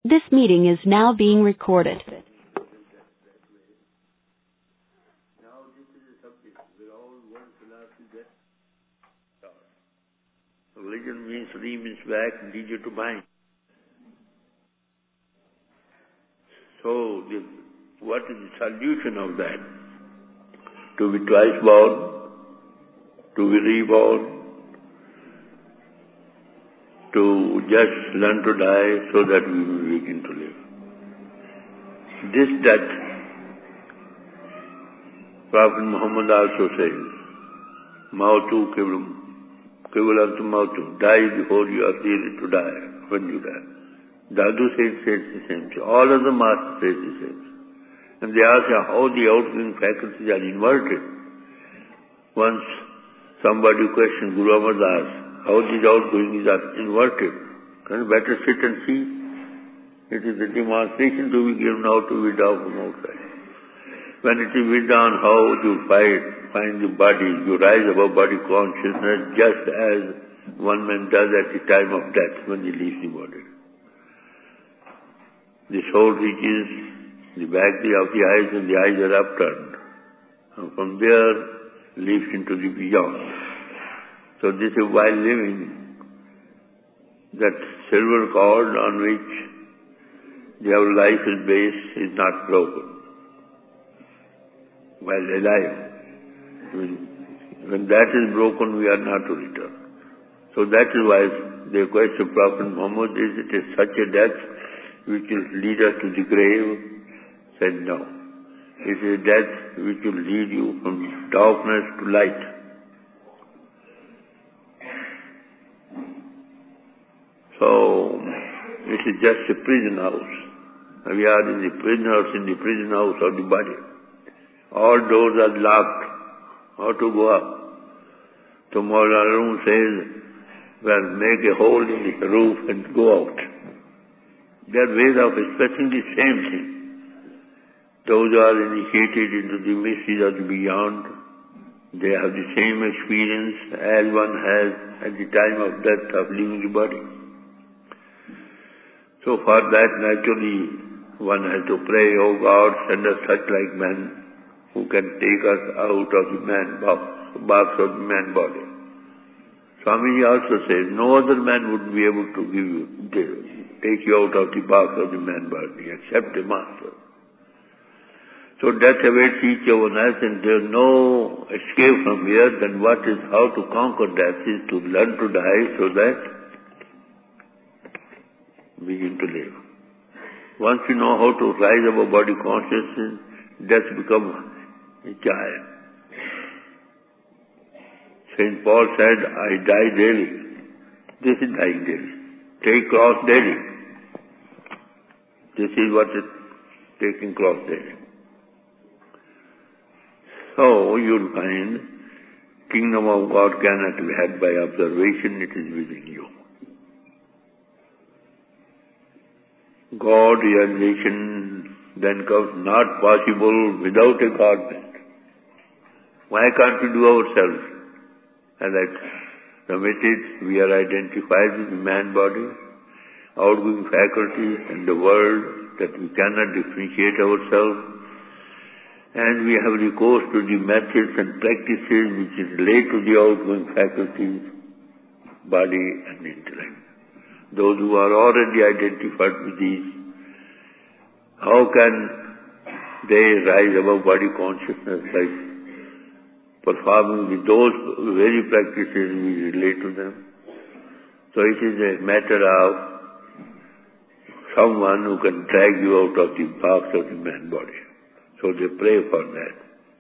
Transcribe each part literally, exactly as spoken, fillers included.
This meeting is now being recorded. Now this is a subject where all one philosophy that religion means re means back, lead you to mind. So the, what is the solution of that? To be twice born, to be reborn, to just learn to die so that we will begin to live. This that Prophet Muhammad also says, Mautu Kevalam, Kevalantu Mautu, die before you are ready to die, when you die. Dadu says, says the same thing. All of the masters say the same thing. And they ask how the outgoing faculties are inverted. Once somebody questioned Guru Amar Das, how these outgoing are inverted. Can you better sit and see? It is a demonstration to be given out to be down from outside. When it is withdrawn, how you find, find the body, you rise above body consciousness just as one man does at the time of death when he leaves the body. The soul reaches the back of the eyes and the eyes are upturned. And from there, leaps into the beyond. So this is while living, that silver cord on which our life is based is not broken. While alive, when, when that is broken, we are not to return. So that is why the question of Prophet Muhammad is, it is such a death which will lead us to the grave. Said no. It is a death which will lead you from darkness to light. So, it is just a prison house. We are in the prison house, in the prison house of the body. All doors are locked. How to go up? So Maulana says, well, make a hole in the roof and go out. They are ways of expressing the same thing. Those who are initiated into the mysteries of the beyond, they have the same experience as one has at the time of death of leaving the body. So for that, naturally, one has to pray, oh God, send us such like men who can take us out of the man box, box of the man body. Swamiji also says, no other man would be able to give you, take you out of the box of the man body except the master. So death awaits each one else and there is no escape from here. Then what is, how to conquer death is to learn to die so that begin to live. Once you know how to rise above body consciousness, death becomes a child. Saint Paul said, I die daily. This is dying daily. Take cross daily. This is what is taking cross daily. So you'll find kingdom of God cannot be had by observation, it is within you. God realization then comes not possible without a government. Why can't we do ourselves? As I submitted, we are identified with the man body, outgoing faculties and the world that we cannot differentiate ourselves. And we have recourse to the methods and practices which relate to the outgoing faculties, body and intellect. Those who are already identified with these, how can they rise above body consciousness by performing with those very practices which relate to them? So it is a matter of someone who can drag you out of the box of the man body. So they pray for that.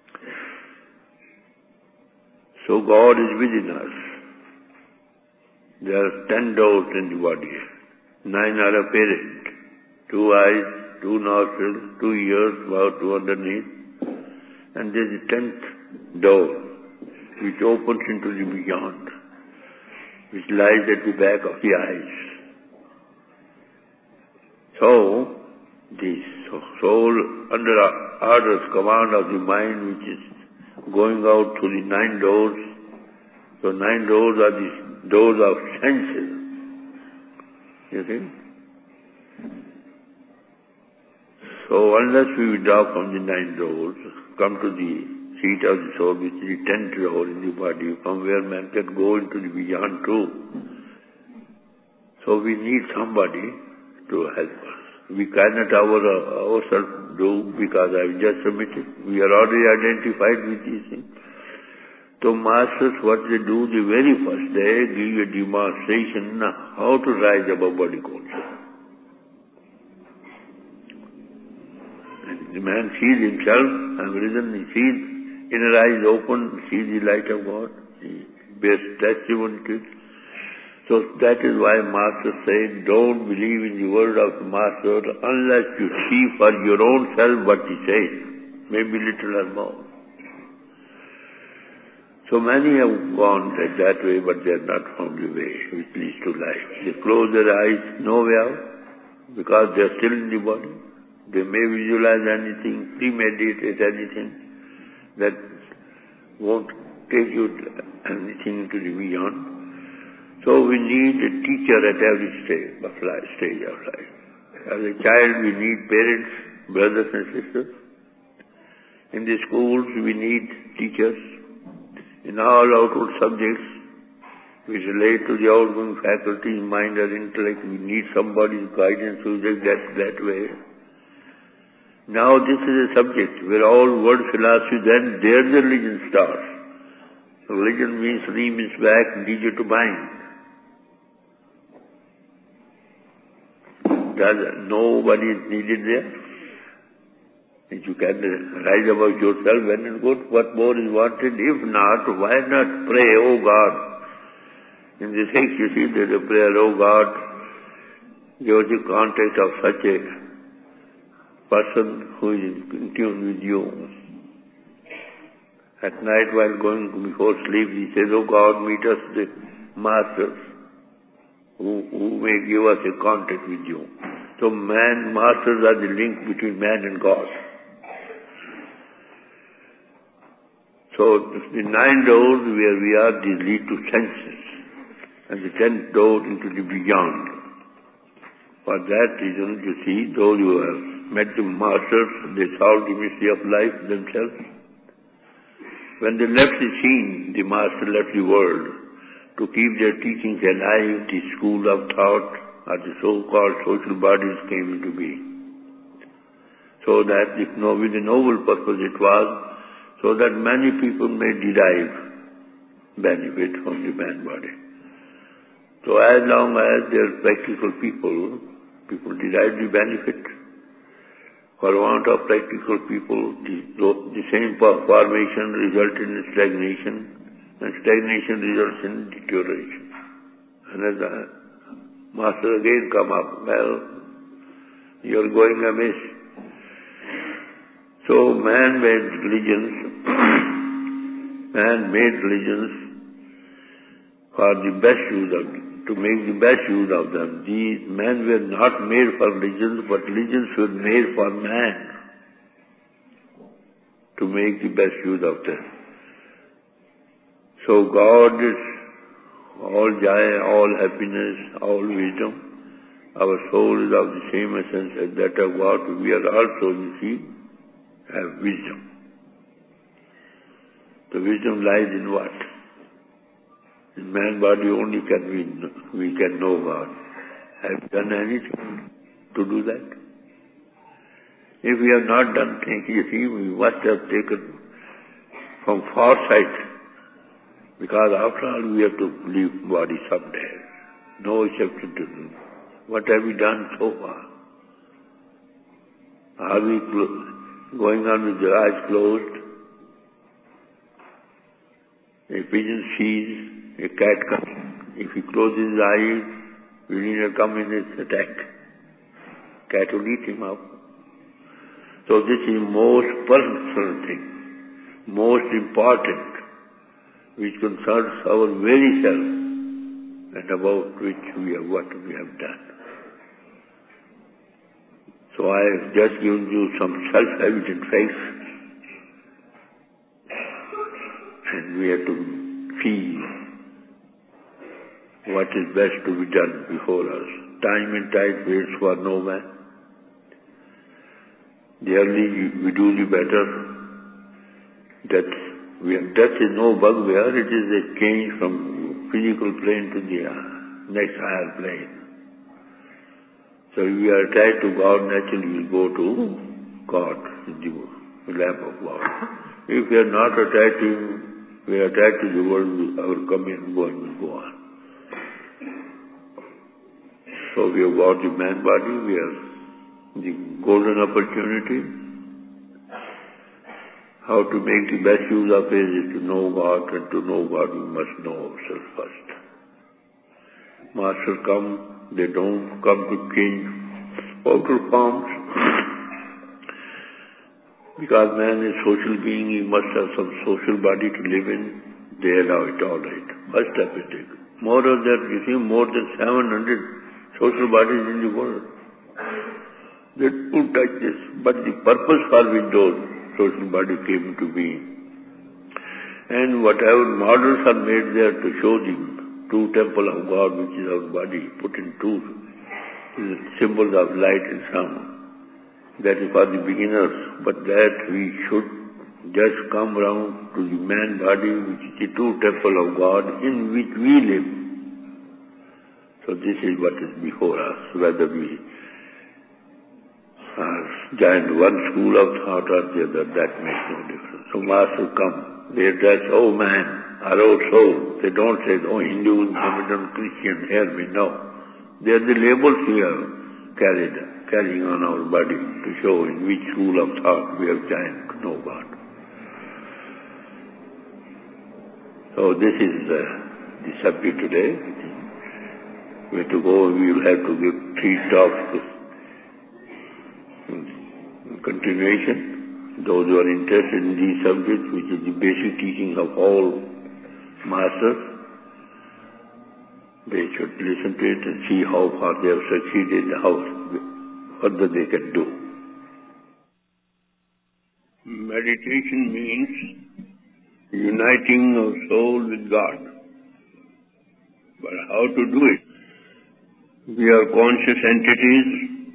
So God is within us. There are ten doors in the body. Nine are apparent. Two eyes, two nostrils, two ears, about two underneath. And there is a tenth door which opens into the beyond, which lies at the back of the eyes. So, the soul under orders, command of the mind which is going out through the nine doors. So nine doors are the doors of senses. You see? So unless we withdraw from the nine doors, come to the seat of the soul, which is the tenth door in the body, from where man can go into the beyond too. So we need somebody to help us. We cannot our, ourselves do, because I have just submitted. We are already identified with these things. So masters, what they do the very first day, give you a demonstration how to rise above body consciousness. The man sees himself, I'm risen, he sees, inner eyes open, sees the light of God, he bears testimony to it. So that is why Master said, don't believe in the word of the Master unless you see for your own self what he says, maybe little or more. So many have gone that way, but they have not found the way which leads to life. They close their eyes, no way out, because they are still in the body. They may visualize anything, premeditate anything that won't take you anything into the beyond. So we need a teacher at every stage of life. Stage of life. As a child, we need parents, brothers and sisters. In the schools, we need teachers. In all outward subjects which relate to the outgoing faculties, mind or intellect, we need somebody's guidance to take that, that way. Now this is a subject where all world philosophy, then there the religion starts. Religion means re means back, lead to mind. Does nobody is needed there? If you can rise above yourself, well and good. What more is wanted? If not, why not pray, oh God? In the sixth, you see there's a prayer, oh God, give us the contact of such a person who is in tune with you. At night while going before sleep, he says, oh God, meet us the masters who, who may give us a contact with you. So man, masters are the link between man and God. So the nine doors where we are, these lead to senses. And the tenth door into the beyond. For that reason, you see, those who have met the masters, they solved the mystery of life themselves. When they left the scene, the master left the world to keep their teachings alive. The school of thought or the so-called social bodies came into being. So that, if no, with a noble purpose it was, so that many people may derive benefit from the man body. So as long as there are practical people, people derive the benefit. For want of practical people, the, the same formation results in stagnation, and stagnation results in deterioration. And as the master again come up, well, you are going amiss. So man-made religions, man-made religions for the best use of them, to make the best use of them. These men were not made for religions, but religions were made for man to make the best use of them. So God is all joy, all happiness, all wisdom. Our soul is of the same essence as that of God. We are also, you see, have wisdom. The wisdom lies in what? In man body only can we, we can know God. Have you done anything to do that? If we have not done things, you see, we must have taken from foresight, because after all we have to leave body someday. No exception to do. What have we done so far? Are we going on with the eyes closed? A pigeon sees a cat coming. If he closes his eyes, will neither come in its attack. Cat will eat him up. So this is most personal thing, most important, which concerns our very self and about which we have what we have done. So I have just given you some self-evident facts, and we have to see what is best to be done before us. Time and tide waits for no man. The early we do, the better. Death, we have, death is no bugbear, it is a change from physical plane to the next higher plane. So if we are attached to God, naturally we will go to God, the lap of God. If we are not attached to Him, we are attached to the world, our coming and going will go on. So we have got the man body, we have the golden opportunity. How to make the best use of it is to know God, and to know God we must know ourselves first. Masters come, they don't come to change outer forms. Because man is a social being, he must have some social body to live in. They allow it all right. First step is taken. More of that, you see, more than seven hundred social bodies in the world. They don't touch this. But the purpose for which those social bodies came into being. And whatever models are made there to show the true temple of God, which is our body, put in two symbols of light and sound. That is for the beginners, but that we should just come round to the man body, which is the true temple of God, in which we live. So this is what is before us, whether we are joined one school of thought or the other, that makes no difference. So Master come, they address, oh man, or oh soul. They don't say, oh Hindu, Mohammedan, Christian, hear me, no. They are the labels we have carried, carrying on our body to show in which school of thought we have joined to know God. So this is uh, the subject today. We have to go, we will have to give three talks in continuation. Those who are interested in these subjects, which is the basic teaching of all masters, they should listen to it and see how far they have succeeded, how further they can do. Meditation means uniting our soul with God. But how to do it? We are conscious entities,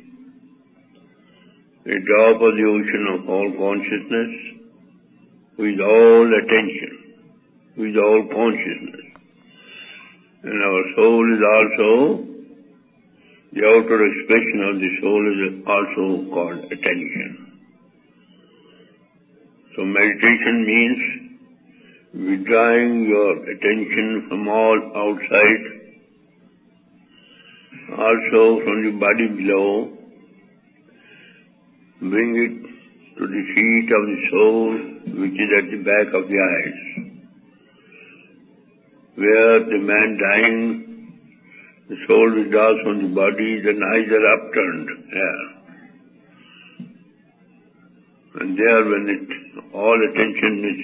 a drop of the ocean of all consciousness, with all attention, with all consciousness. And our soul is also, the outer expression of the soul is also called attention. So meditation means withdrawing your attention from all outside, also from the body below, bring it to the seat of the soul, which is at the back of the eyes, where the man dying, the soul withdraws from the body, the eyes are upturned there. And there, when it, all attention is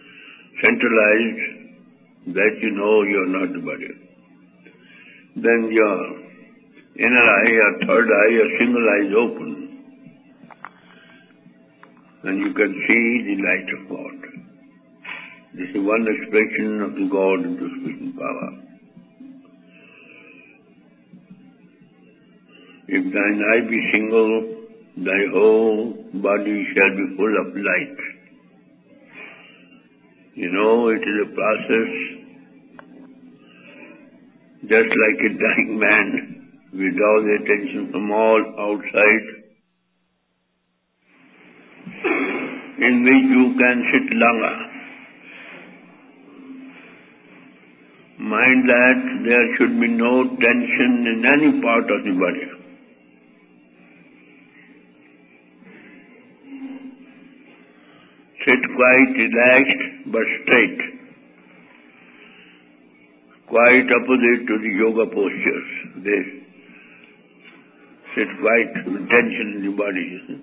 centralized, that you know you are not the body. Then your inner eye, your third eye, your single eye is open. And you can see the light of God. This is one expression of the God into speaking power. If thine eye be single, thy whole body shall be full of light. You know, it is a process, just like a dying man, withdraw the attention from all outside, in which you can sit longer. Mind that there should be no tension in any part of the body. Sit quite relaxed but straight. Quite opposite to the yoga postures. They sit quite with tension in the body.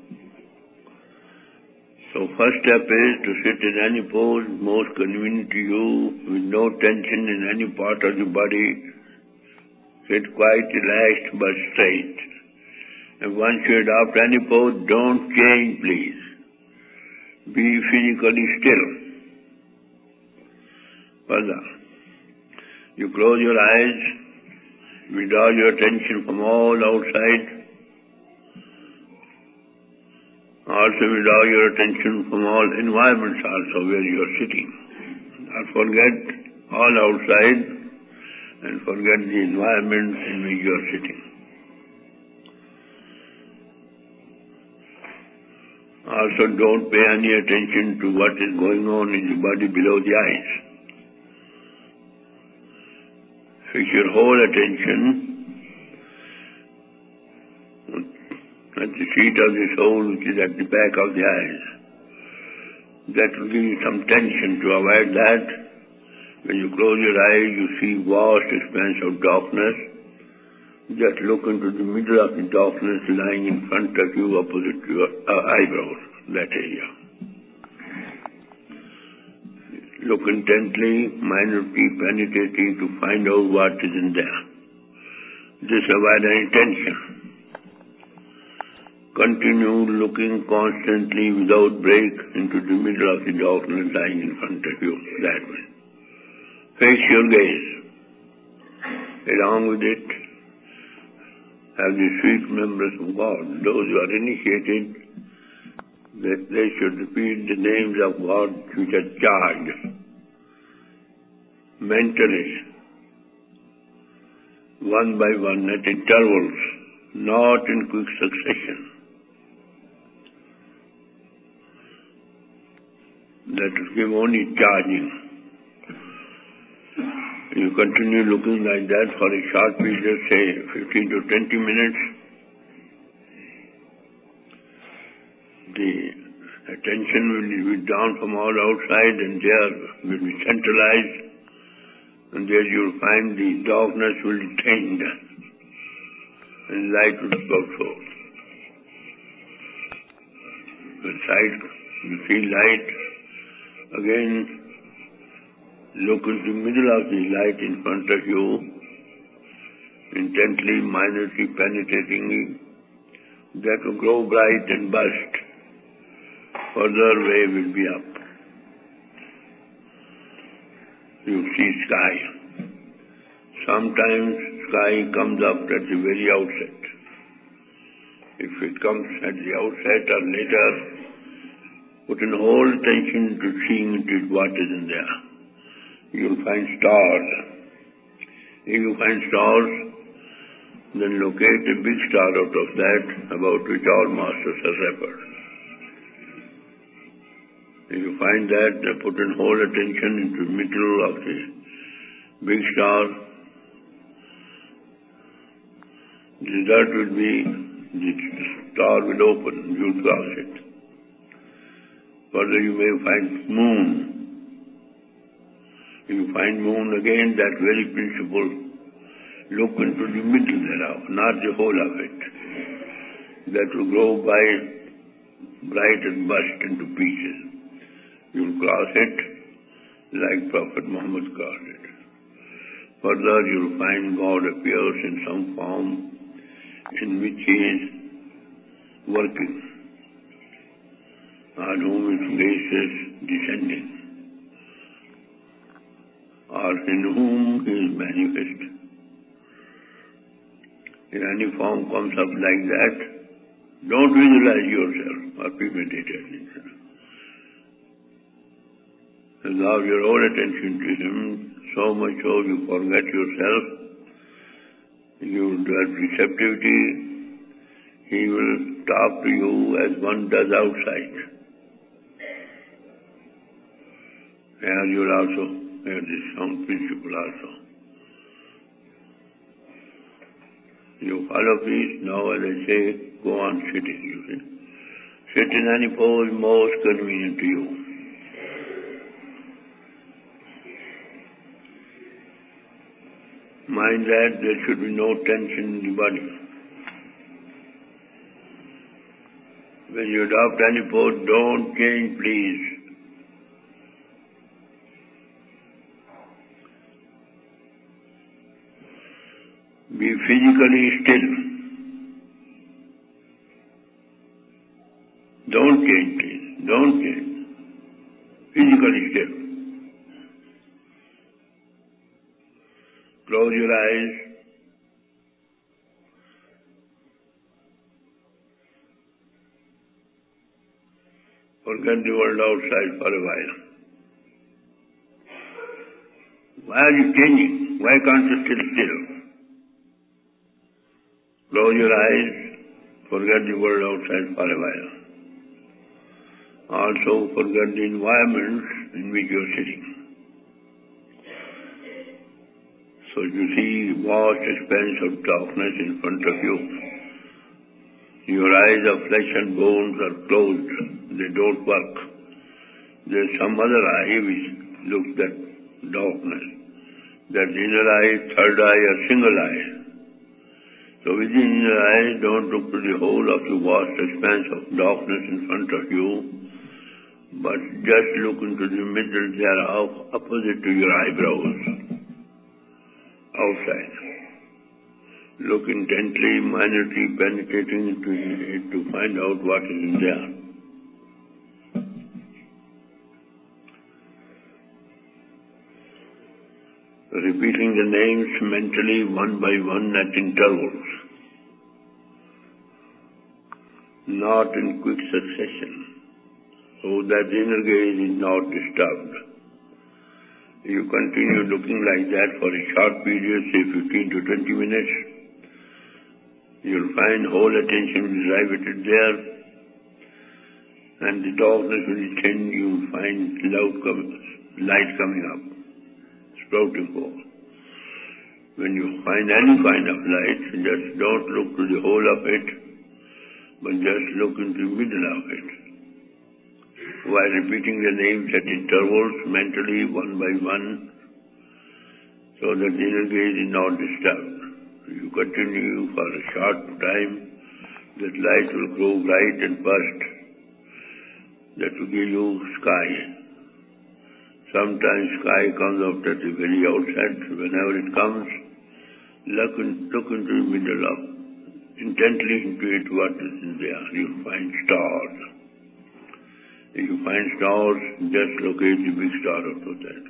So first step is to sit in any pose most convenient to you, with no tension in any part of the body. Sit quite relaxed but straight. And once you adopt any pose, don't change, please. Be physically still. Further, you close your eyes, withdraw your attention from all outside, Also withdraw your attention from all environments also where you are sitting. Not forget all outside and forget the environment in which you are sitting. Also don't pay any attention to what is going on in the body below the eyes. Fix your whole attention at the seat of the soul, which is at the back of the eyes. That will give you some tension. To avoid that, when you close your eyes, you see vast expanse of darkness. Just look into the middle of the darkness lying in front of you, opposite your uh, eyebrows, that area. Look intently, minutely penetrating to find out what is in there. This avoid any tension. Continue looking constantly without break into the middle of the darkness lying in front of you, that way. Fix your gaze. Along with it, have the sweet members of God, those who are initiated, that they should repeat the names of God which are charged mentally, one by one at intervals, not in quick succession. That will give only charging. You continue looking like that for a short period, say fifteen to twenty minutes. The attention will be withdrawn from all outside and there will be centralized, and there you will find the darkness will be tamed and light will go forth. When sight, you see light, again look into the middle of the light in front of you, intently, minutely penetrating, that will grow bright and burst. Further way will be up. You see sky. Sometimes sky comes up at the very outset. If it comes at the outset or later, put in whole attention to seeing into what is in there. You will find stars. If you find stars, then locate a big star out of that, about which all masters have referred. If you find that, then put in whole attention into the middle of the big star. The result will be the star will open, you will cross it. Further you may find moon. If you find moon again, that very principle, look into the middle thereof, not the whole of it. That will grow by bright and burst into pieces. You will cross it like Prophet Muhammad crossed it. Further you will find God appears in some form in which He is working, on whom His grace is descending, or in whom He is manifest. In any form comes up like that, don't visualize yourself or premeditate anything. Allow your whole attention to Him, so much so you forget yourself. You will develop receptivity. He will talk to you as one does outside. And you will also have this sound principle also. You follow this, now as I say, go on sitting, you see. Sit in any pose most convenient to you. Mind that there should be no tension in the body. When you adopt any pose, don't change, please. Be physically still. Don't change, please. Don't change. Physically still. Close your eyes. Forget the world outside for a while. Why are you changing? Why can't you sit still? Close your eyes, forget the world outside for a while. Also forget the environment in which you are sitting. So you see vast expanse of darkness in front of you. Your eyes of flesh and bones are closed. They don't work. There is some other eye which looks at darkness. That inner eye, third eye, or single eye. So with the inner eye, don't look to the whole of the vast expanse of darkness in front of you, but just look into the middle thereof, opposite to your eyebrows, outside. Look intently, minutely penetrating into it to find out what is in there. Repeating the names mentally one by one at intervals, not in quick succession, so that the inner gaze is not disturbed. You continue looking like that for a short period, say fifteen to twenty minutes. You'll find whole attention will be riveted there, and the darkness will change. You'll find light coming up, sprouting forth. When you find any kind of light, just don't look to the whole of it, but just look into the middle of it. While repeating the names at intervals, mentally, one by one, so that the inner gaze is not disturbed. You continue for a short time, that light will grow bright and burst. That will give you sky. Sometimes sky comes out at the very outset. Whenever it comes, look, in, look into the middle of, intently into it, what is in there. You'll find stars. If you find stars, just locate the big star out of that.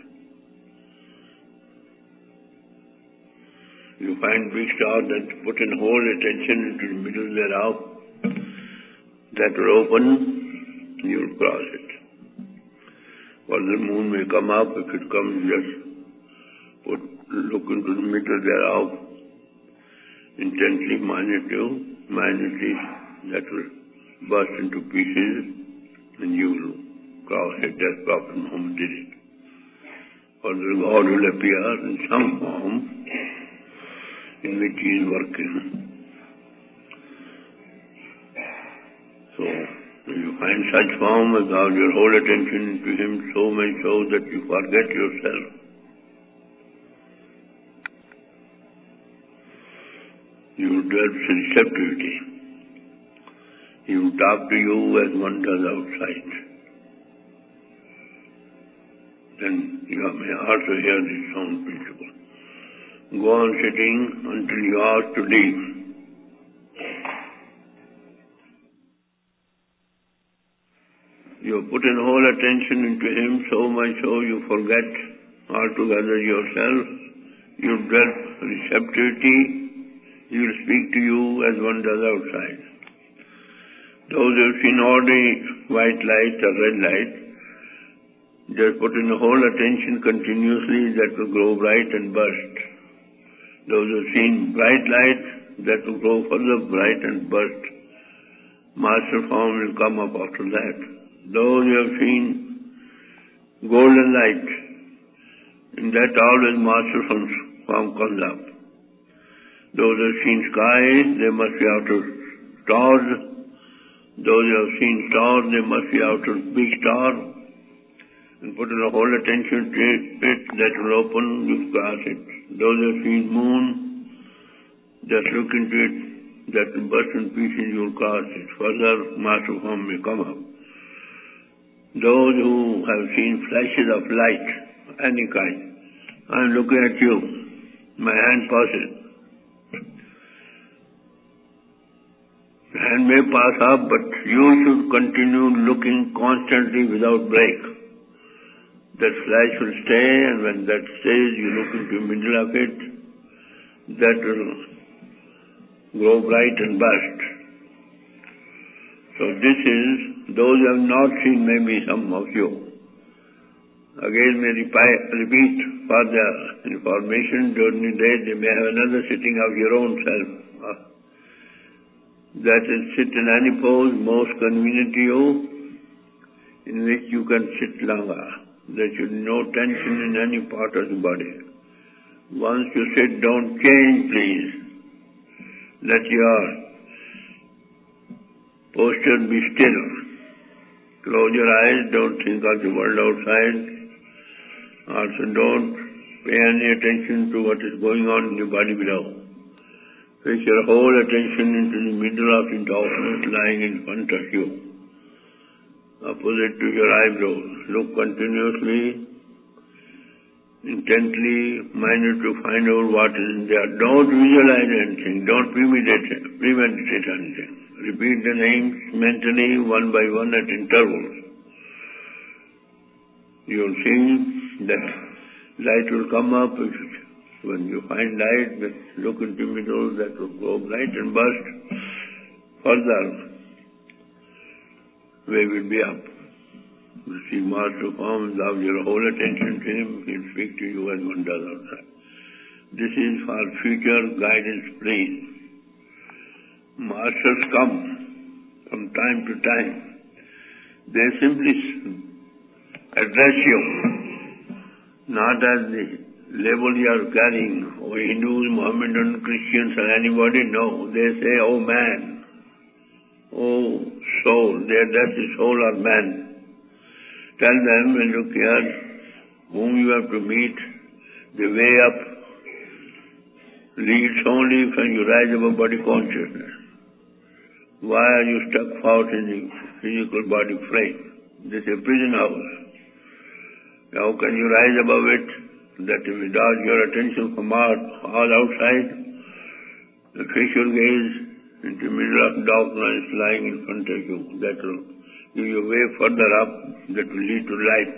You find big star, then put in whole attention into the middle thereof. That will open, you will cross it. Or the moon may come up. If it comes, just put, look into the middle thereof. Intently, minutely, minutely, that will burst into pieces, and you will cross it. That's Prophet Muhammad did it. Or the God will appear in some form in which he is working. So, you find such form as all your whole attention to him so much so that you forget yourself. You develop receptivity. He will talk to you as one does outside. Then you may also hear this sound principle. Go on sitting until you are to leave. You put in whole attention into him so much so you forget altogether yourself. You develop receptivity. He will speak to you as one does outside. Those who have seen ordinary white light or red light, just put in whole attention continuously, that will grow bright and burst. Those who have seen bright light, that will grow further bright and burst. Master form will come up after that. Those who have seen golden light, in that always master form comes up. Those who have seen sky, they must be after stars. Those who have seen stars, they must be after big star. And put in a whole attention to it, that will open, you cross it. Those who have seen moon, just look into it, that will burst in pieces, you will cross it. Further, master form may come up. Those who have seen flashes of light, any kind, I am looking at you, my hand passes. The hand may pass up, but you should continue looking constantly without break. That flash will stay, and when that stays, you look into the middle of it, that will grow bright and burst. So this is Those who have not seen, maybe some of you. Again, may repeat for the information during the day, they may have another sitting of your own self. That is, sit in any pose most convenient to you, in which you can sit longer. There should be no tension in any part of the body. Once you sit, don't change, please. Let your posture be still. Close your eyes, don't think of the world outside. Also don't pay any attention to what is going on in your body below. Fix your whole attention into the middle of the darkness lying in front of you, opposite to your eyebrows. Look continuously, intently, minded to find out what is in there. Don't visualize anything. Don't premeditate, premeditate anything. Repeat the names mentally, one by one at intervals. You will see that light will come up. When you find light, look into the middle, that will go bright and burst. Further, we will be up. You see Master comes, have your whole attention to him, he'll speak to you as one does outside. This is for future guidance, please. Masters come from time to time. They simply address you, not as the label you are carrying, or Hindus, Mohammedans, Christians, or anybody. No, they say, oh man, oh soul. They address the soul or man. Tell them, when you care whom you have to meet, the way up leads only when you rise above body consciousness. Why are you stuck fast in the physical body frame? This is a prison house. How can you rise above it? That if you dodge your attention from all, all outside, the facial gaze into the middle of darkness lying in front of you, that will give you a way further up, that will lead to light.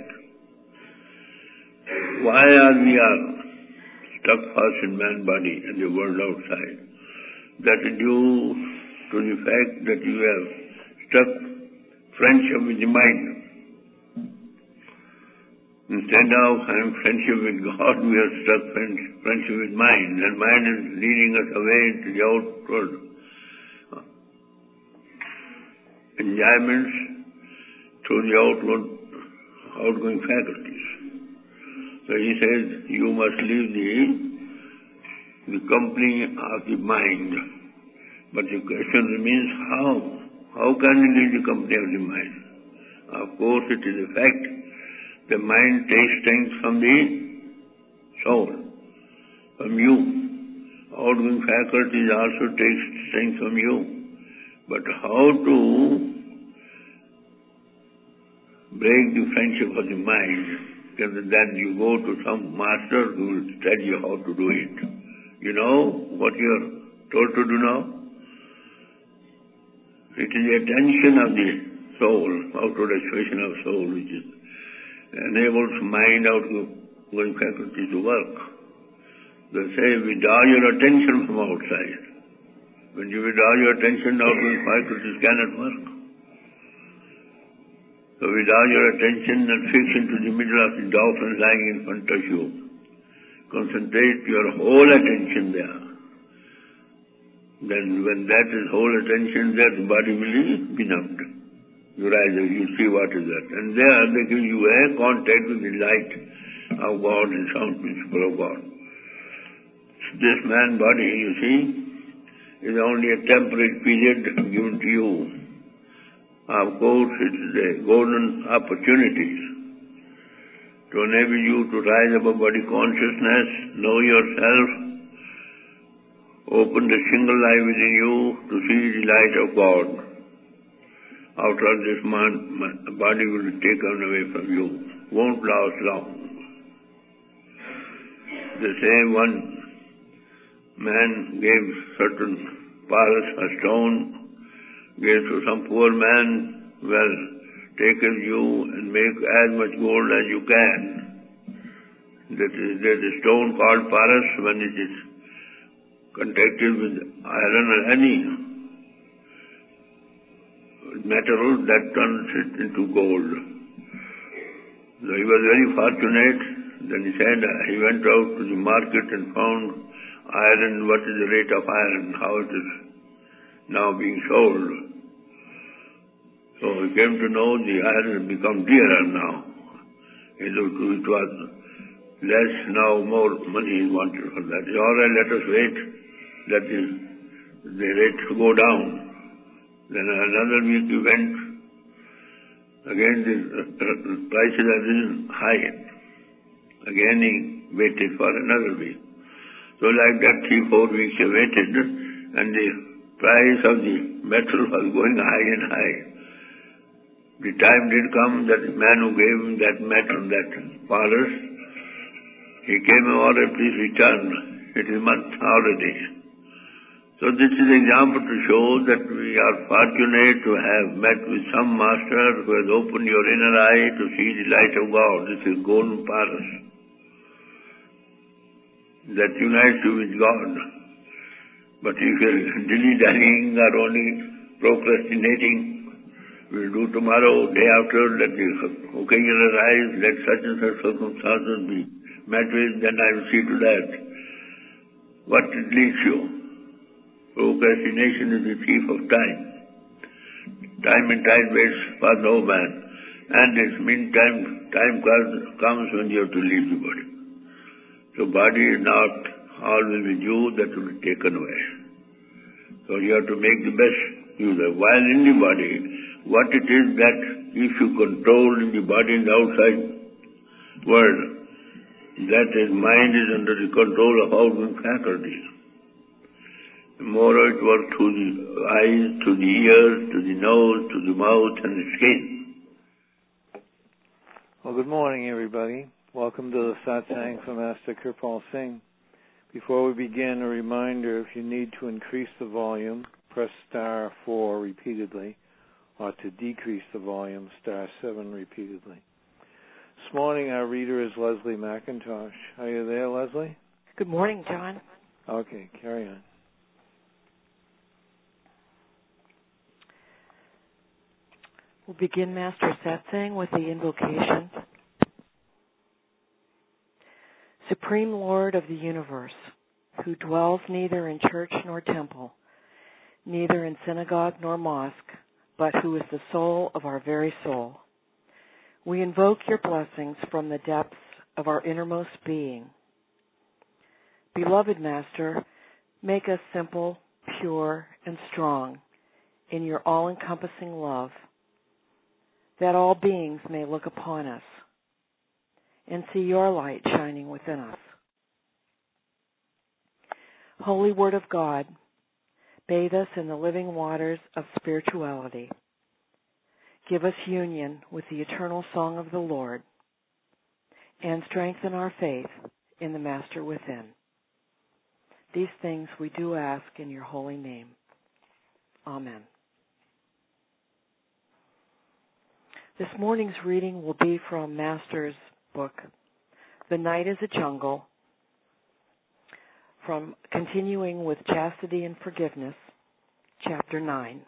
Why are we are stuck fast in man body and the world outside? That is due to the fact that you have stuck friendship with the mind. Instead of having friendship with God, we have struck friendship with mind, and mind is leading us away to the outward enjoyments through the outward, outgoing faculties. So he says, you must leave the, the company of the mind. But the question remains, how? How can you leave the company of the mind? Of course, it is a fact. The mind takes strength from the soul, from you. Outgoing faculties also take strength from you. But how to break the friendship of the mind? Because then you go to some master who will tell you how to do it. You know what you are told to do now? It is the attention of the soul, outward expression of soul, which is enables mind outgoing faculty to work. They say, withdraw your attention from outside. When you withdraw your attention, outgoing faculties cannot work. So withdraw your attention and fix into the middle of the darkness lying in front of you. Concentrate your whole attention there. Then when that is whole attention there, the body will be numbed. You rise, you see what is that. And there they give you a contact with the light of God and sound principle of God. This man body, you see, is only a temporary period given to you. Of course, it is a golden opportunity to enable you to rise above body consciousness, know yourself, open the single eye within you to see the light of God. After this man, body will be taken away from you. Won't last long. The same one man gave certain piles a stone, gave to some poor man, well, take you and make as much gold as you can. That is, there is a stone called Paras. When it is contacted with iron or any metal, that turns it into gold. So he was very fortunate. Then he said uh, he went out to the market and found iron, what is the rate of iron, how it is now being sold. So he came to know the iron has become dearer now. It was less, now more money is wanted for that. All right, let us wait, let the, the rate go down. Then another week he went, again the prices are risen high. Again he waited for another week. So like that three, four weeks he waited, and the price of the metal was going high and high. The time did come that the man who gave him that metal, that polish, he came and ordered, please return. It is month holiday. So this is an example to show that we are fortunate to have met with some master who has opened your inner eye to see the light of God. This is golden polish that unites you with God. But if you are dilly-dallying or only procrastinating, we'll do tomorrow, day after, let the occasion arise, let such and such circumstances be met with, then I will see to that. What it leads you? Procrastination is the thief of time. Time and tide waits for no man. And in the meantime, time comes when you have to leave the body. So body is not always with you, that will be taken away. So you have to make the best use of it. While in the body, what it is that if you control in the body and the outside world, that is mind is under the control of outgoing faculties. The more it works through the eyes, to the ears, to the nose, to the mouth and the skin. Well, good morning, everybody. Welcome to the Satsang from Master Kirpal Singh. Before we begin, a reminder, if you need to increase the volume, press star four repeatedly, or to decrease the volume, star seven repeatedly. This morning, our reader is Leslie McIntosh. Are you there, Leslie? Good morning, John. Okay, carry on. We'll begin Master Satsang with the invocation. Supreme Lord of the universe, who dwells neither in church nor temple, neither in synagogue nor mosque, but who is the soul of our very soul, we invoke your blessings from the depths of our innermost being. Beloved Master, make us simple, pure, and strong in your all-encompassing love, that all beings may look upon us and see your light shining within us. Holy Word of God, bathe us in the living waters of spirituality. Give us union with the eternal song of the Lord, and strengthen our faith in the Master within. These things we do ask in your holy name. Amen. This morning's reading will be from Master's book, The Night is a Jungle, from continuing with Chastity and Forgiveness, Chapter nine.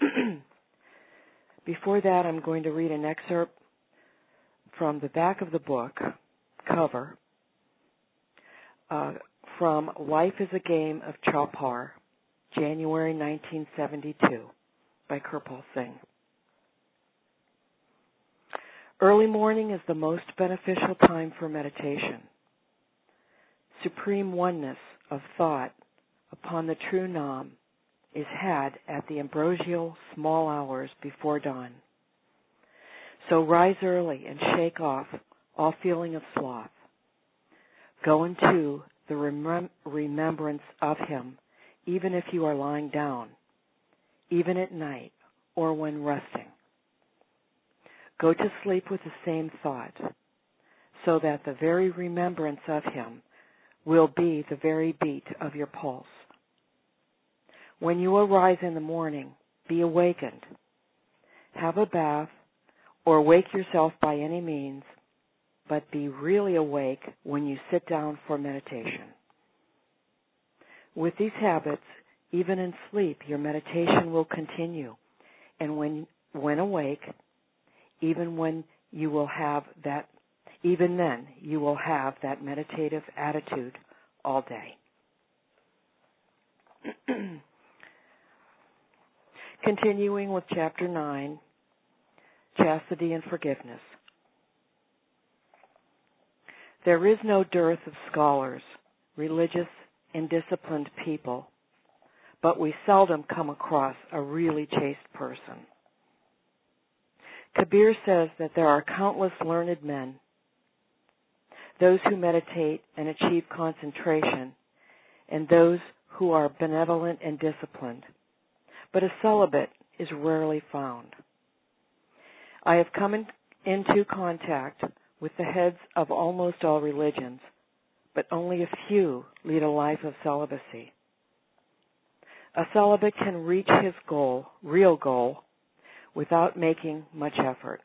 Before that, I'm going to read an excerpt from the back of the book, cover, uh, from Life is a Game of Chopar, January nineteen seventy-two, by Kirpal Singh. Early morning is the most beneficial time for meditation. Supreme oneness of thought upon the true Nam is had at the ambrosial small hours before dawn. So rise early and shake off all feeling of sloth. Go into the remem- remembrance of Him, even if you are lying down, even at night or when resting. Go to sleep with the same thought, so that the very remembrance of Him will be the very beat of your pulse. When you arise in the morning, be awakened. Have a bath, or wake yourself by any means, but be really awake when you sit down for meditation. With these habits, even in sleep, your meditation will continue, and when when awake, even when you will have that, even then you will have that meditative attitude all day. Continuing with Chapter nine, Chastity and Forgiveness. There is no dearth of scholars, religious and disciplined people, but we seldom come across a really chaste person. Kabir says that there are countless learned men, those who meditate and achieve concentration, and those who are benevolent and disciplined, but a celibate is rarely found. I have come in, into contact with the heads of almost all religions, but only a few lead a life of celibacy. A celibate can reach his goal, real goal, without making much effort.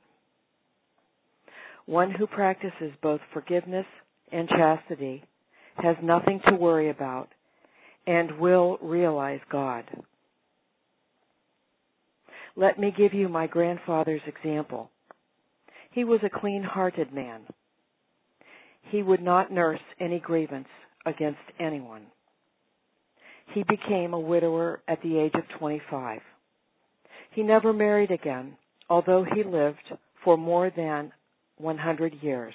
One who practices both forgiveness and chastity has nothing to worry about and will realize God. Let me give you my grandfather's example. He was a clean-hearted man. He would not nurse any grievance against anyone. He became a widower at the age of twenty-five. He never married again, although he lived for more than one hundred years.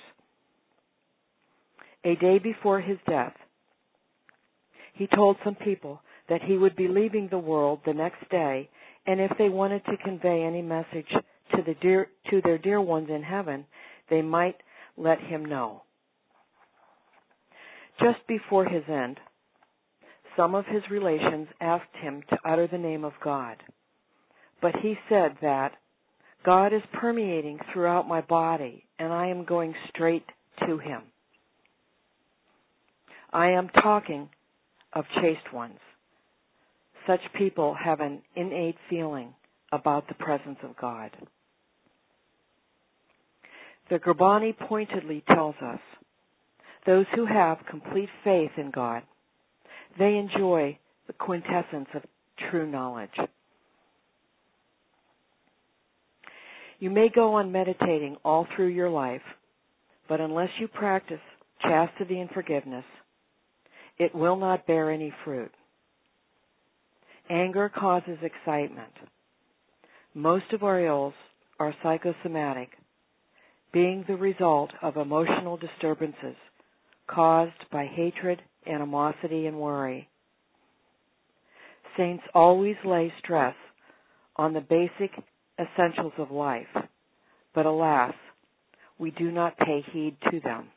A day before his death, he told some people that he would be leaving the world the next day, and if they wanted to convey any message to the dear, to their dear ones in heaven, they might let him know. Just before his end, some of his relations asked him to utter the name of God, but he said that God is permeating throughout my body, and I am going straight to him. I am talking of chaste ones. Such people have an innate feeling about the presence of God. The Gurbani pointedly tells us, those who have complete faith in God, they enjoy the quintessence of true knowledge. You may go on meditating all through your life, but unless you practice chastity and forgiveness, it will not bear any fruit. Anger causes excitement. Most of our ills are psychosomatic, being the result of emotional disturbances caused by hatred, animosity, and worry. Saints always lay stress on the basic essentials of life, but alas, we do not pay heed to them.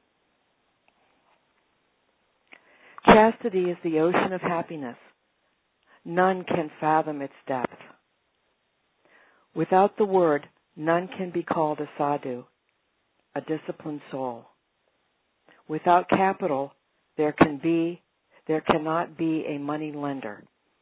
Chastity is the ocean of happiness. None can fathom its depth. Without the word, none can be called a sadhu, a disciplined soul. Without capital, there can be, there cannot be a money lender.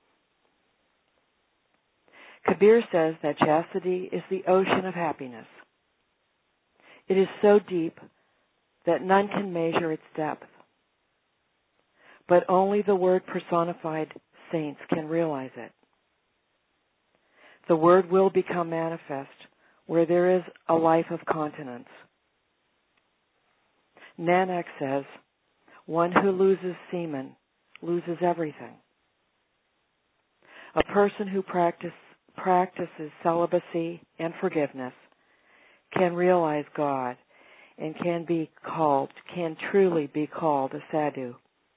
Kabir says that chastity is the ocean of happiness. It is so deep that none can measure its depth. But only the Word personified saints can realize it. The Word will become manifest where there is a life of continence. Nanak says, one who loses semen loses everything. A person who practice, practices celibacy and forgiveness can realize God and can be called, can truly be called a sadhu.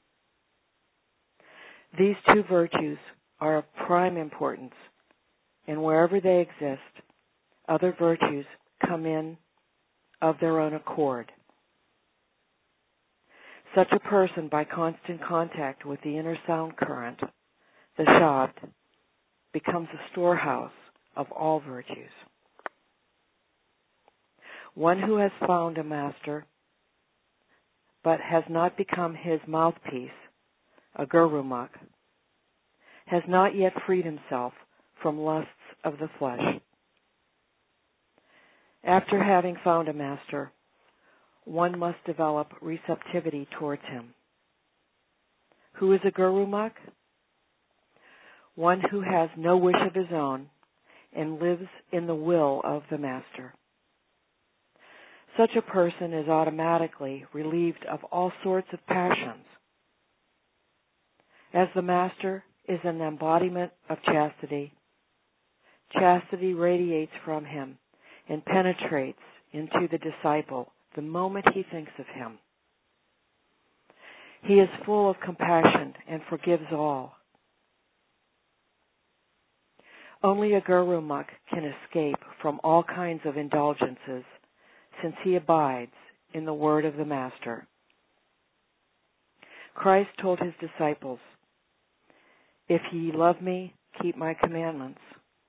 These two virtues are of prime importance, and wherever they exist, other virtues come in of their own accord. Such a person, by constant contact with the inner sound current, the Shabd, becomes a storehouse of all virtues. One who has found a master, but has not become his mouthpiece, a Gurumukh, has not yet freed himself from lusts of the flesh. After having found a master, one must develop receptivity towards him. Who is a Gurumukh? One who has no wish of his own and lives in the will of the Master. Such a person is automatically relieved of all sorts of passions. As the Master is an embodiment of chastity, chastity radiates from him and penetrates into the disciple the moment he thinks of him. He is full of compassion and forgives all. Only a Guru Mukh can escape from all kinds of indulgences, since he abides in the word of the Master. Christ told his disciples, "If ye love me, keep my commandments."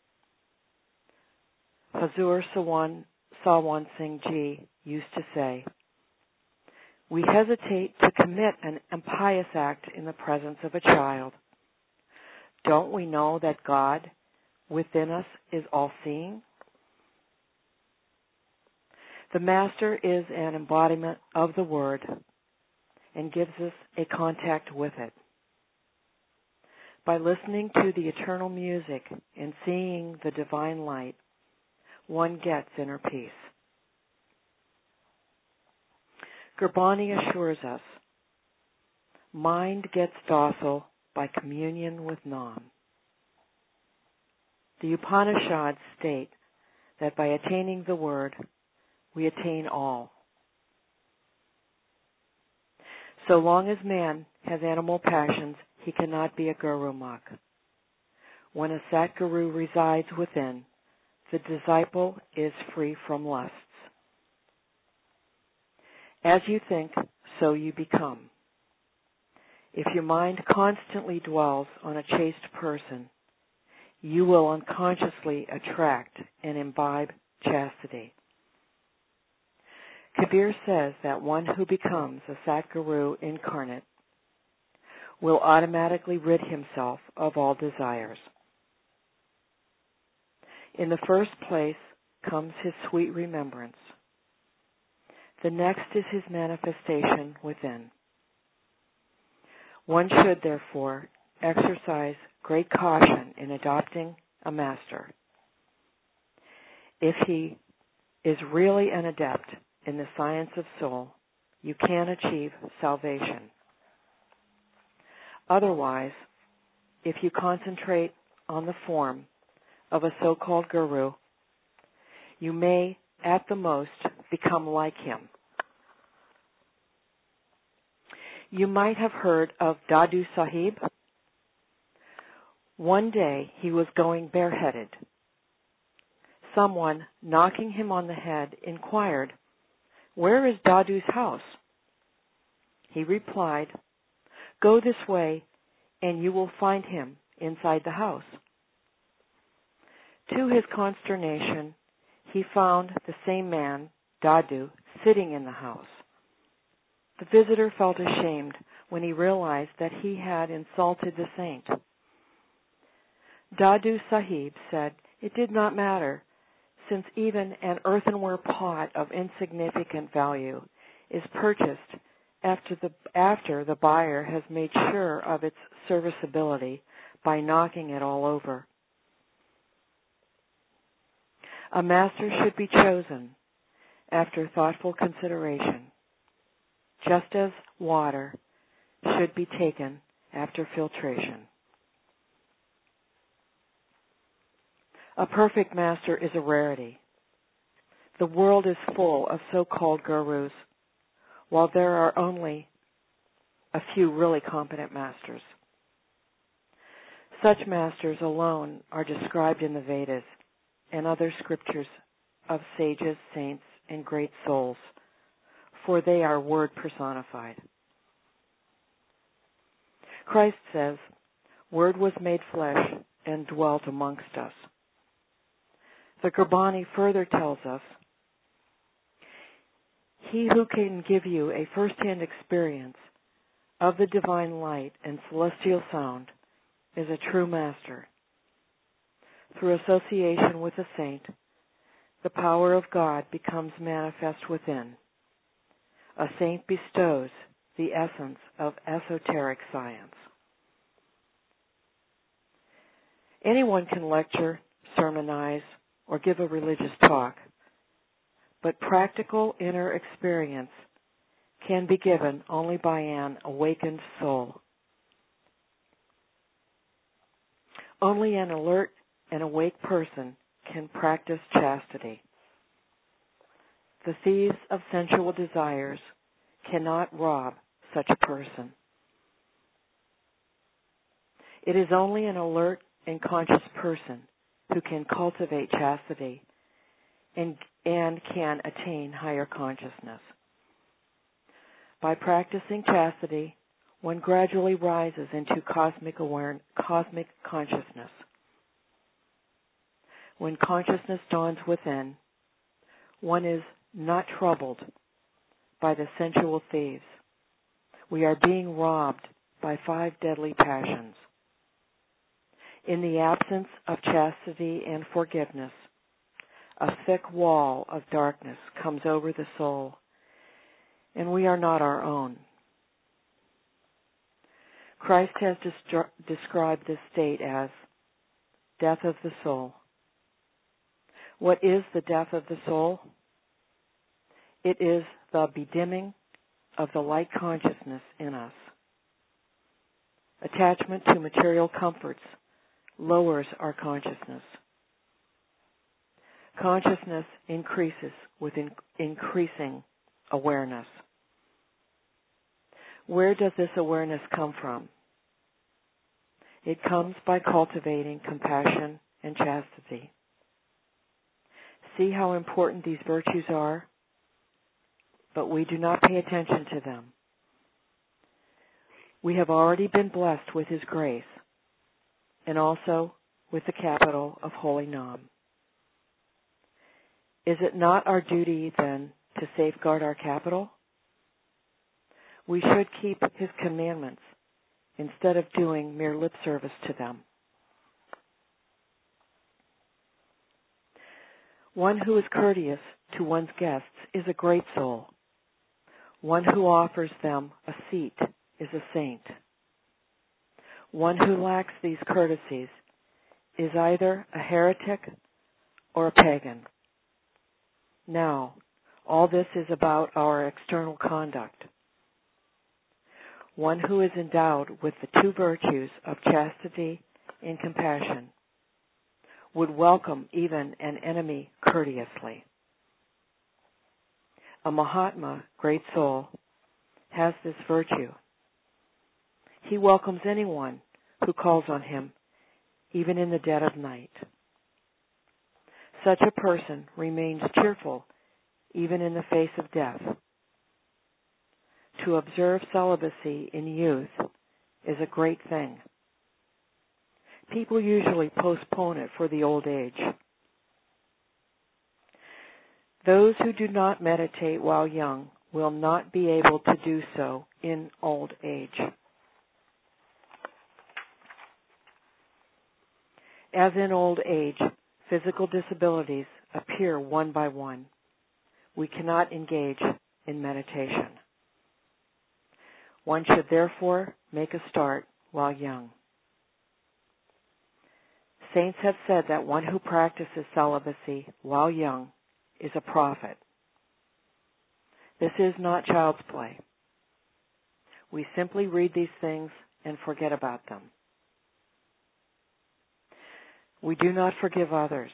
Hazur Sawan Sawan Singh Ji used to say, "We hesitate to commit an impious act in the presence of a child. Don't we know that God within us is all-seeing?" The Master is an embodiment of the Word and gives us a contact with it. By listening to the eternal music and seeing the divine light, one gets inner peace. Gurbani assures us, mind gets docile by communion with Nam. The Upanishads state that by attaining the Word, we attain all. So long as man has animal passions, he cannot be a Guru Mukh. When a Satguru resides within, the disciple is free from lusts. As you think, so you become. If your mind constantly dwells on a chaste person, you will unconsciously attract and imbibe chastity. Kabir says that one who becomes a Satguru incarnate will automatically rid himself of all desires. In the first place comes his sweet remembrance. The next is his manifestation within. One should, therefore, exercise great caution in adopting a master. If he is really an adept in the science of soul, you can achieve salvation. Otherwise, if you concentrate on the form of a so-called guru, you may, at the most, become like him. You might have heard of Dadu Sahib. One day he was going bareheaded. Someone, knocking him on the head, inquired, "Where is Dadu's house?" He replied, "Go this way and you will find him inside the house." To his consternation, he found the same man, Dadu, sitting in the house. The visitor felt ashamed when he realized that he had insulted the saint. Dadu Sahib said it did not matter, since even an earthenware pot of insignificant value is purchased after the, after the buyer has made sure of its serviceability by knocking it all over. A master should be chosen after thoughtful consideration, just as water should be taken after filtration. A perfect master is a rarity. The world is full of so-called gurus, while there are only a few really competent masters. Such masters alone are described in the Vedas and other scriptures of sages, saints, and great souls, for they are word personified. Christ says, "Word was made flesh and dwelt amongst us." The Gurbani further tells us, "He who can give you a first-hand experience of the divine light and celestial sound is a true master. Through association with a saint, the power of God becomes manifest within. A saint bestows the essence of esoteric science." Anyone can lecture sermonize, or give a religious talk, but practical inner experience can be given only by an awakened soul. Only an alert and awake person can practice chastity. The thieves of sensual desires cannot rob such a person. It is only an alert and conscious person who can cultivate chastity and, and can attain higher consciousness. By practicing chastity, one gradually rises into cosmic awareness, cosmic consciousness. When consciousness dawns within, one is not troubled by the sensual thieves. We are being robbed by five deadly passions. In the absence of chastity and forgiveness, a thick wall of darkness comes over the soul, and we are not our own. Christ has destru- described this state as death of the soul. What is the death of the soul? It is the bedimming of the light consciousness in us. Attachment to material comforts lowers our consciousness. Consciousness increases with in- increasing awareness. Where does this awareness come from? It comes by cultivating compassion and chastity. See how important these virtues are, but we do not pay attention to them. We have already been blessed with His grace, and also with the capital of Holy Nam. Is it not our duty, then, to safeguard our capital? We should keep His commandments instead of doing mere lip service to them. One who is courteous to one's guests is a great soul. One who offers them a seat is a saint. One who lacks these courtesies is either a heretic or a pagan. Now, all this is about our external conduct. One who is endowed with the two virtues of chastity and compassion would welcome even an enemy courteously. A Mahatma, great soul, has this virtue. He welcomes anyone who calls on him, even in the dead of night. Such a person remains cheerful even in the face of death. To observe celibacy in youth is a great thing. People usually postpone it for the old age. Those who do not meditate while young will not be able to do so in old age. As in old age, physical disabilities appear one by one. We cannot engage in meditation. One should therefore make a start while young. Saints have said that one who practices celibacy while young is a prophet. This is not child's play. We simply read these things and forget about them. We do not forgive others.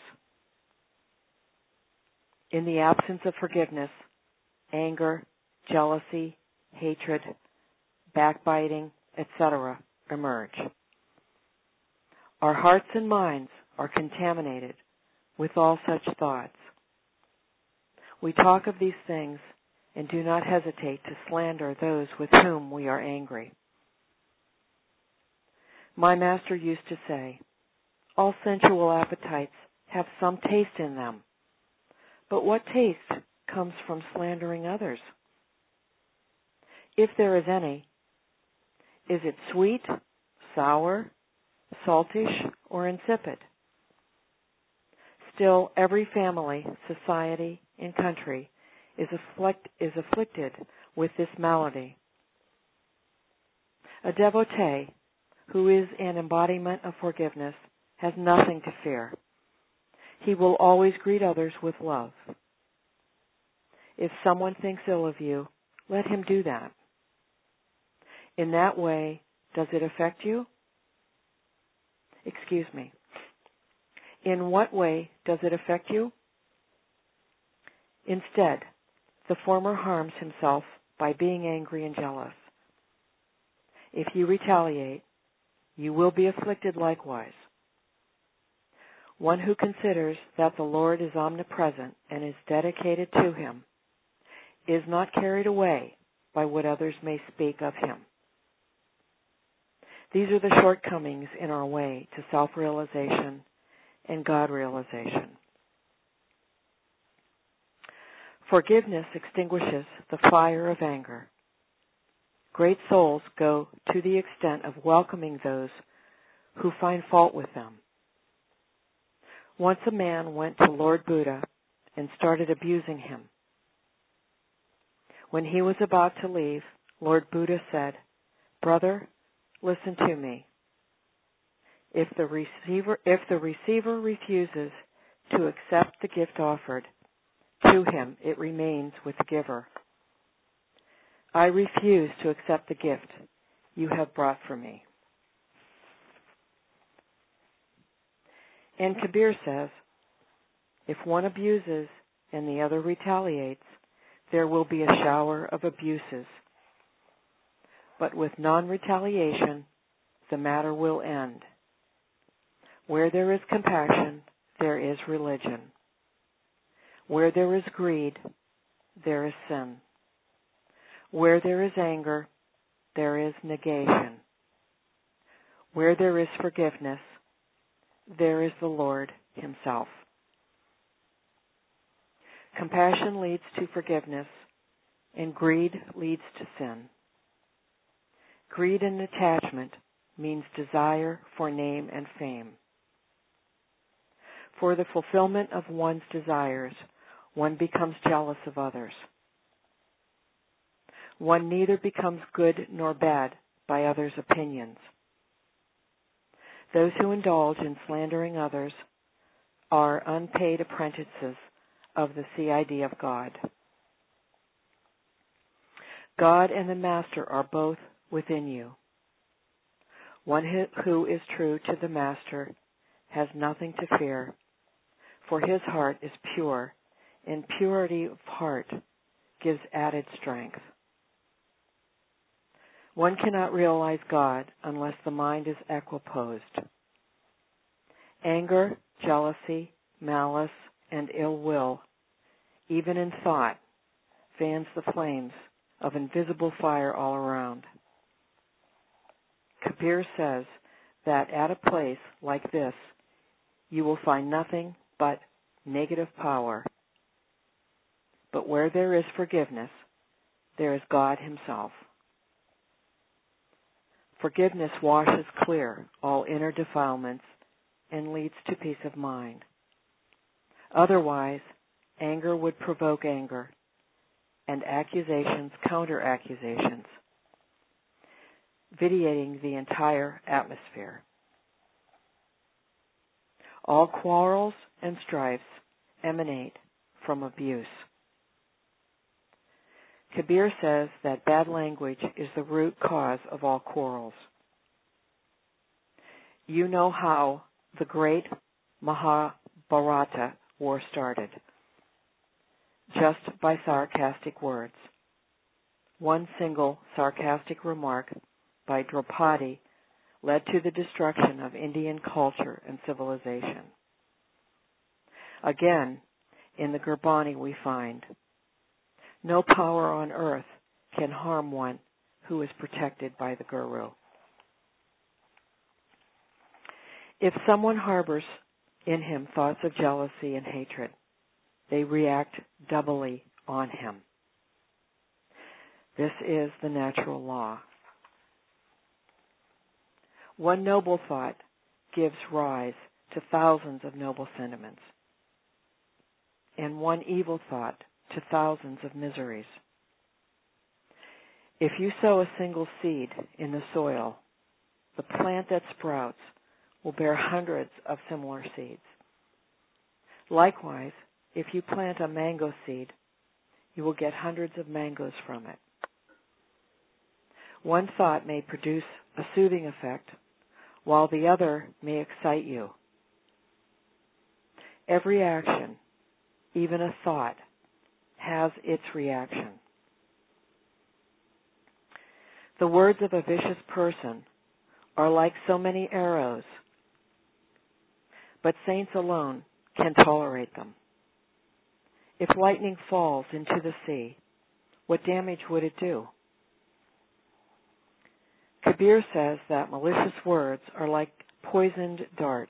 In the absence of forgiveness, anger, jealousy, hatred, backbiting, et cetera emerge. Our hearts and minds are contaminated with all such thoughts. We talk of these things and do not hesitate to slander those with whom we are angry. My master used to say, all sensual appetites have some taste in them, but what taste comes from slandering others? If there is any, is it sweet, sour, saltish, or insipid? Still, every family, society, and country is, afflict, is afflicted with this malady. A devotee who is an embodiment of forgiveness has nothing to fear. He will always greet others with love. If someone thinks ill of you, let him do that. In that way, does it affect you? Excuse me. In what way does it affect you? Instead, the former harms himself by being angry and jealous. If you retaliate, you will be afflicted likewise. One who considers that the Lord is omnipresent and is dedicated to him is not carried away by what others may speak of him. These are the shortcomings in our way to self-realization and God-realization. Forgiveness extinguishes the fire of anger. Great souls go to the extent of welcoming those who find fault with them. Once a man went to Lord Buddha and started abusing him. When he was about to leave, Lord Buddha said, "Brother, listen to me. If the receiver, if the receiver refuses to accept the gift offered to him, it remains with the giver. I refuse to accept the gift you have brought for me." And Kabir says, if one abuses and the other retaliates, there will be a shower of abuses. But with non-retaliation, the matter will end. Where there is compassion, there is religion. Where there is greed, there is sin. Where there is anger, there is negation. Where there is forgiveness, there is the Lord himself. Compassion leads to forgiveness, and greed leads to sin. Greed and attachment means desire for name and fame. For the fulfillment of one's desires, one becomes jealous of others. One neither becomes good nor bad by others' opinions. Those who indulge in slandering others are unpaid apprentices of the C I D of God. God and the Master are both within you. One who is true to the Master has nothing to fear, for his heart is pure, and purity of heart gives added strength. One cannot realize God unless the mind is equiposed. Anger, jealousy, malice, and ill will, even in thought, fans the flames of invisible fire all around. Kabir says that at a place like this, you will find nothing but negative power. But where there is forgiveness, there is God himself. Forgiveness washes clear all inner defilements and leads to peace of mind. Otherwise, anger would provoke anger, and accusations counter accusations, vitiating the entire atmosphere. All quarrels and strifes emanate from abuse. Kabir says that bad language is the root cause of all quarrels. You know how the great Mahabharata war started, just by sarcastic words. One single sarcastic remark by Draupadi led to the destruction of Indian culture and civilization. Again, in the Gurbani we find, no power on earth can harm one who is protected by the Guru. If someone harbors in him thoughts of jealousy and hatred, they react doubly on him. This is the natural law. One noble thought gives rise to thousands of noble sentiments, and one evil thought to thousands of miseries. If you sow a single seed in the soil, the plant that sprouts will bear hundreds of similar seeds. Likewise, if you plant a mango seed, you will get hundreds of mangoes from it. One thought may produce a soothing effect, while the other may excite you. Every action, even a thought, has its reaction. The words of a vicious person are like so many arrows, but saints alone can tolerate them. If lightning falls into the sea, what damage would it do? Kabir says that malicious words are like poisoned darts,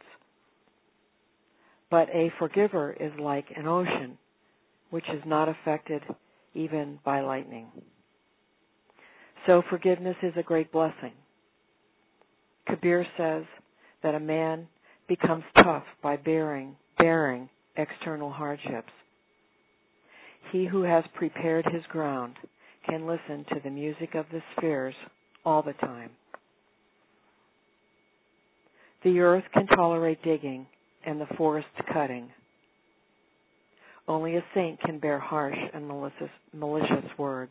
but a forgiver is like an ocean which is not affected even by lightning. So forgiveness is a great blessing. Kabir says that a man becomes tough by bearing, bearing external hardships. He who has prepared his ground can listen to the music of the spheres all the time. The earth can tolerate digging and the forest cutting. Only a saint can bear harsh and malicious, malicious words.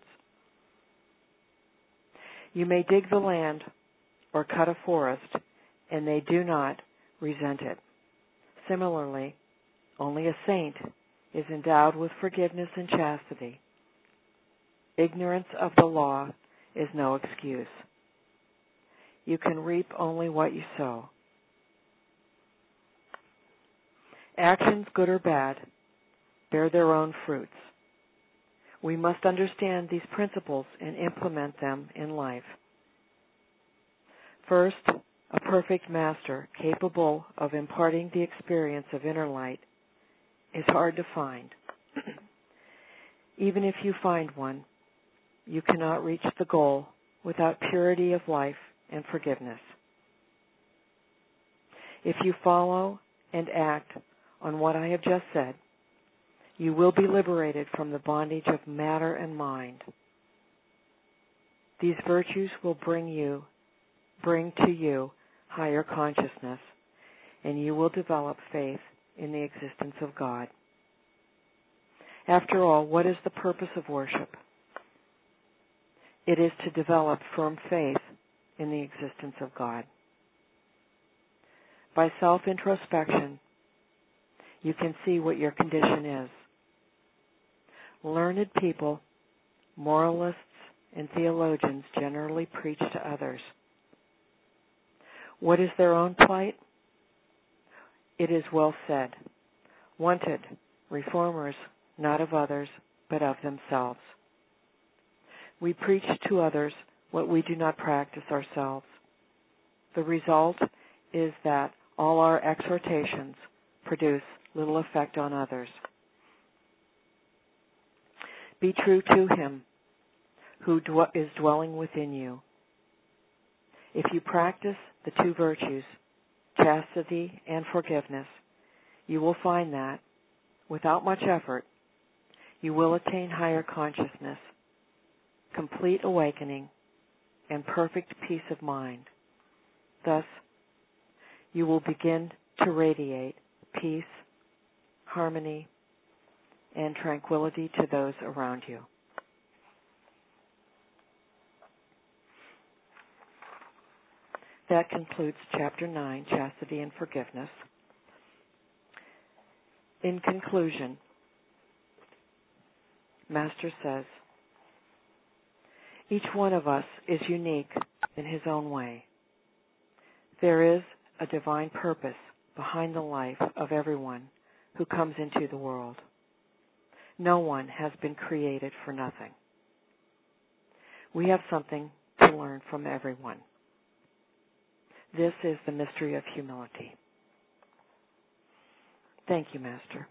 You may dig the land or cut a forest, and they do not resent it. Similarly, only a saint is endowed with forgiveness and chastity. Ignorance of the law is no excuse. You can reap only what you sow. Actions, good or bad, bear their own fruits. We must understand these principles and implement them in life. First, a perfect master capable of imparting the experience of inner light is hard to find. Even if you find one, you cannot reach the goal without purity of life and forgiveness. If you follow and act on what I have just said, you will be liberated from the bondage of matter and mind. These virtues will bring you, bring to you higher consciousness, and you will develop faith in the existence of God. After all, what is the purpose of worship? It is to develop firm faith in the existence of God. By self-introspection, you can see what your condition is. Learned people, moralists, and theologians generally preach to others. What is their own plight? It is well said. Wanted, reformers, not of others, but of themselves. We preach to others what we do not practice ourselves. The result is that all our exhortations produce little effect on others. Be true to Him who dw- is dwelling within you. If you practice the two virtues, chastity and forgiveness, you will find that, without much effort, you will attain higher consciousness, complete awakening, and perfect peace of mind. Thus, you will begin to radiate peace, harmony, and tranquility to those around you. That concludes Chapter nine, Chastity and Forgiveness. In conclusion, Master says, each one of us is unique in his own way. There is a divine purpose behind the life of everyone who comes into the world. No one has been created for nothing. We have something to learn from everyone. This is the mystery of humility. Thank you, Master.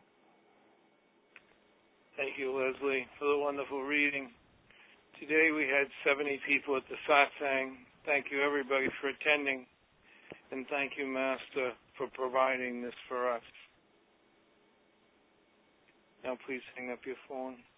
Thank you, Leslie, for the wonderful reading. Today we had seventy people at the satsang. Thank you, everybody, for attending. And thank you, Master, for providing this for us. Now please hang up your phone.